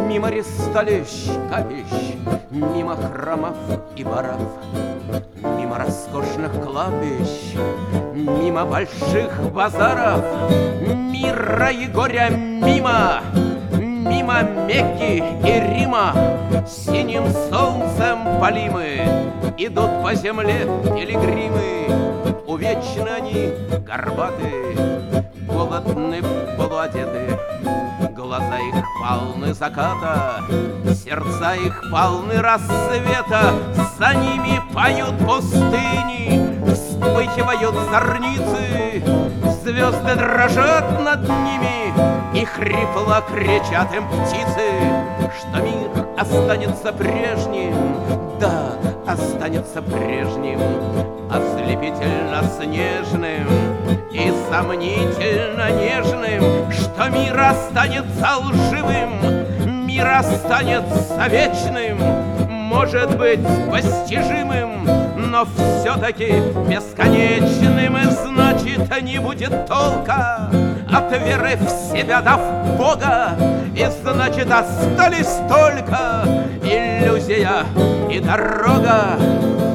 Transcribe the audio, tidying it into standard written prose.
Мимо ристалищ, капищ, мимо храмов и баров, мимо роскошных кладбищ, мимо больших базаров, мира и горя мимо, мимо Мекки и Рима, синим солнцем полимы, идут по земле пилигримы. Увечны они, горбаты, голодны, полуодеты, глаза их полны заката, сердца их полны рассвета, за ними поют пустыни, вспыхивают зорницы, звезды дрожат над ними, и хрипло кричат им птицы, что мир останется прежним, да, останется прежним, ослепительно снежным и сомнительно нежным, что мир останется лживым, мир останется вечным, может быть постижимым, но все-таки бесконечным, и значит не будет толка от веры в себя дав Бога, и значит остались только иллюзия и дорога.